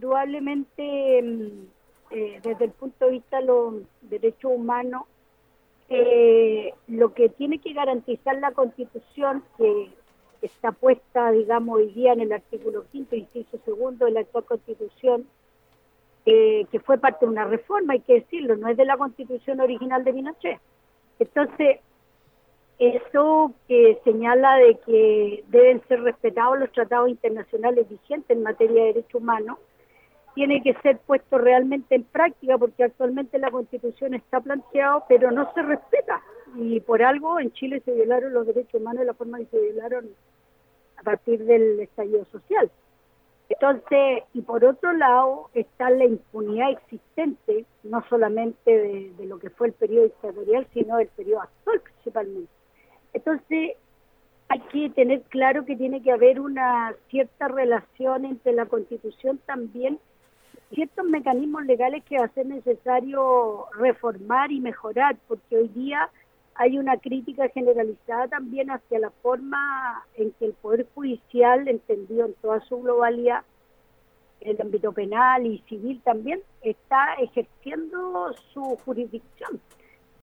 indudablemente, desde el punto de vista de los derechos humanos, lo que tiene que garantizar la Constitución, que está puesta, digamos, hoy día en el artículo 5º, inciso 2 de la actual Constitución, que fue parte de una reforma, hay que decirlo, no es de la Constitución original de Pinochet. Entonces, eso que señala de que deben ser respetados los tratados internacionales vigentes en materia de derechos humanos, tiene que ser puesto realmente en práctica, porque actualmente la Constitución está planteado, pero no se respeta. Y por algo en Chile se violaron los derechos humanos de la forma que se violaron a partir del estallido social. Entonces, y por otro lado, está la impunidad existente, no solamente de lo que fue el periodo dictatorial, sino del periodo actual principalmente. Entonces, hay que tener claro que tiene que haber una cierta relación entre la Constitución también, ciertos mecanismos legales que va a ser necesario reformar y mejorar, porque hoy día hay una crítica generalizada también hacia la forma en que el Poder Judicial, entendido en toda su globalidad, en el ámbito penal y civil también, está ejerciendo su jurisdicción.